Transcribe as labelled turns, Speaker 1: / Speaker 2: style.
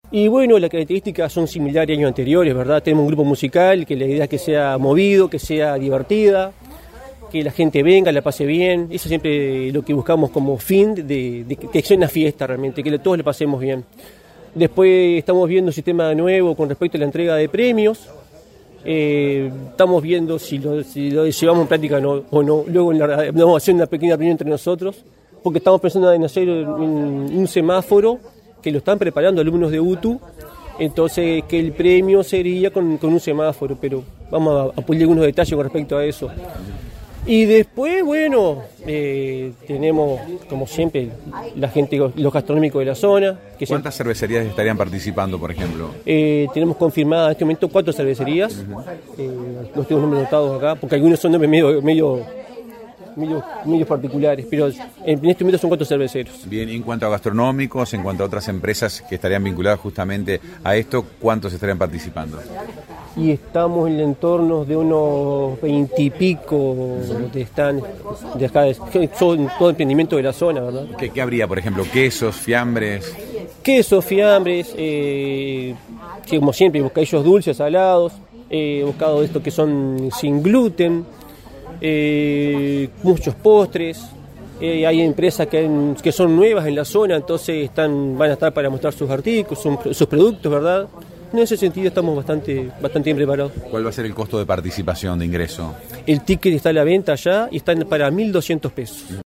Speaker 1: Y bueno, las características son similares a años anteriores, ¿verdad? Tenemos un grupo musical que la idea es que sea movido, que sea divertida, que la gente venga, la pase bien. Eso siempre lo que buscamos como fin de que sea una fiesta realmente, que todos le pasemos bien. Después estamos viendo un sistema nuevo con respecto a la entrega de premios. Estamos viendo si lo llevamos en práctica o no. Luego vamos a hacer una pequeña reunión entre nosotros, porque estamos pensando en hacer un semáforo que lo están preparando alumnos de UTU. Entonces que el premio sería con un semáforo, pero vamos a pulir algunos detalles con respecto a eso. Y después, bueno, tenemos, como siempre, la gente, los gastronómicos de la zona.
Speaker 2: ¿Cuántas cervecerías estarían participando, por ejemplo?
Speaker 1: Tenemos confirmadas en este momento 4 cervecerías. Los tengo nombres anotados acá, porque algunos son nombres medio particulares, pero en este momento son 4 cerveceros.
Speaker 2: Bien, en cuanto a gastronómicos, en cuanto a otras empresas que estarían vinculadas justamente a esto, ¿cuántos estarían participando?
Speaker 1: Y estamos en el entorno de unos 20 y pico de stands de acá, son todo emprendimiento de la zona, ¿verdad?
Speaker 2: ¿Qué habría, por ejemplo? ¿Quesos, fiambres?
Speaker 1: Quesos, fiambres, como siempre, bocadillos dulces, salados, bocados de estos que son sin gluten, muchos postres. Hay empresas que son nuevas en la zona, entonces van a estar para mostrar sus artículos, sus productos, ¿verdad? En ese sentido estamos bastante bien preparados.
Speaker 2: ¿Cuál va a ser el costo de participación, de ingreso?
Speaker 1: El ticket está a la venta allá y está para 1.200 pesos.